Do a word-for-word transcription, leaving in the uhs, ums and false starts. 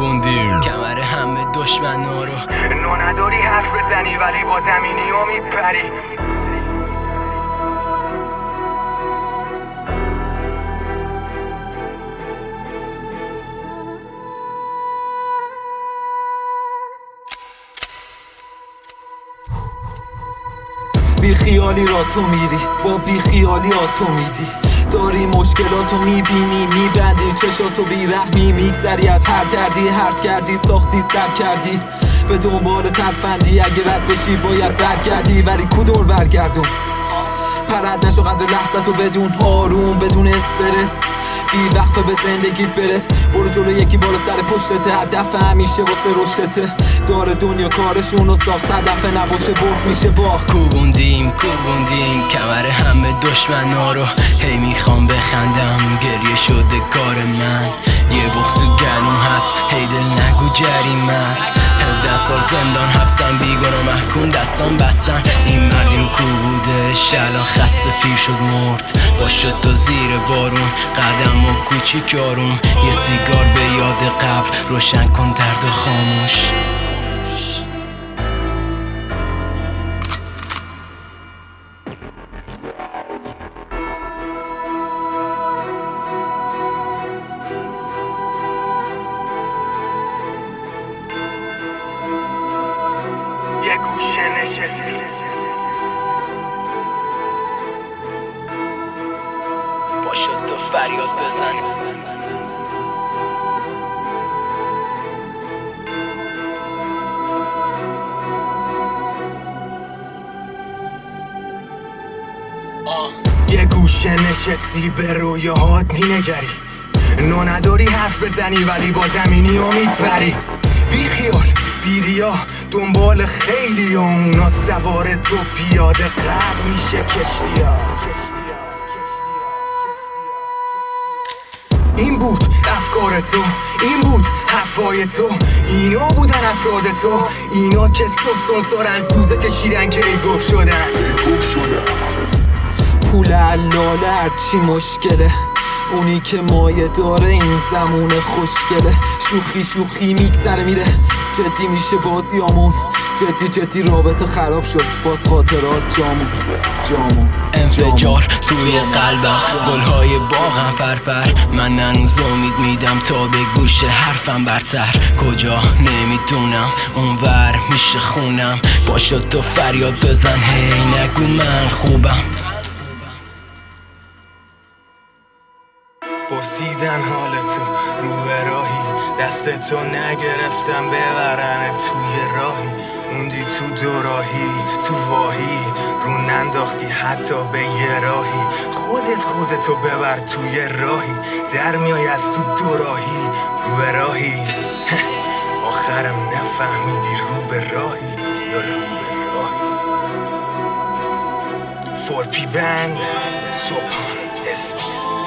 کوبوندیم کمر همه دشمنا رو. نو نداری حرف بزنی ولی با زمینی و میپری. بی خیالی را تو میری، با بی خیالی ها تو میدی. داری مشکلاتو میبینی، میبندی چشاتو بیرحمی. میگذری از هر دردی، هرس کردی، ساختی، سر کردی. به دنبال ترفندی، اگه رد بشی باید برگردی. ولی کدور برگردون، پرد نشو قدر لحظتو بدون. آروم بدون استرس، بی وقفه به زندگیت برس. برو جلو، یکی بالا سر پشتته. هدف همیشه واسه رشدته. داره دنیا کارشونو ساخت، هدف نباشه برد میشه باخت. کوبوندیم کوبوندیم کمر همه دشمنا رو. هی میخوام بخندم، گریه شده کار من. یه بغض تو گلوم هست، هی دل نگو جریم است. هفده سال زندان حبسم، بیگناه محکوم دستان بستن. این مردی رو کوبودش، الان خسته پیر شد مرد. با شد تو زیر بارون، قدم و کوچیک آروم. یه سیگار به یاد قبل، روشن کن درد و خاموش. یه گوشه نشستی، باشد تو فریاد بزن. یه گوشه نشستی به رویاهات مینگری. نو نداری حرف بزنی ولی با زمینی و میپری. بی خیال بی ریا دنبال خیلی و اونا سوار تو پیاده غرق میشه کشتیات. این بود افکار تو، این بود حرفای تو، اینا بودن افراد تو. اینا که سستون سارن، سوزه کشیدن که ایگو شدن. پول علاله هرچی مشکله، اونی که مایه داره این زمونه خوشگله. شوخی شوخی میگذره میره، جدی میشه بازیامون. جدی جدی رابطه خراب شد، باز خاطرات جامون جامون. انفجار توی قلبم، گلهای باغم پرپر. من هنوز امید میدم تا به گوش حرفم برتر. کجا نمیدونم، اونور میشه خونم. باشد تو فریاد بزن، هی نگو من خوبم. پرسیدن حالتو رو به راهی، دست تو نگرفتم ببرن توی راهی. موندی تو دوراهی، تو واهی، رو ننداختی حتی به یه راهی. خودت خودتو ببر توی راهی، در میای از تو دوراهی رو به راهی. آخرم نفهمیدی رو به راهی یا رو به راهی. فور پی بند، صبحان اسپیس.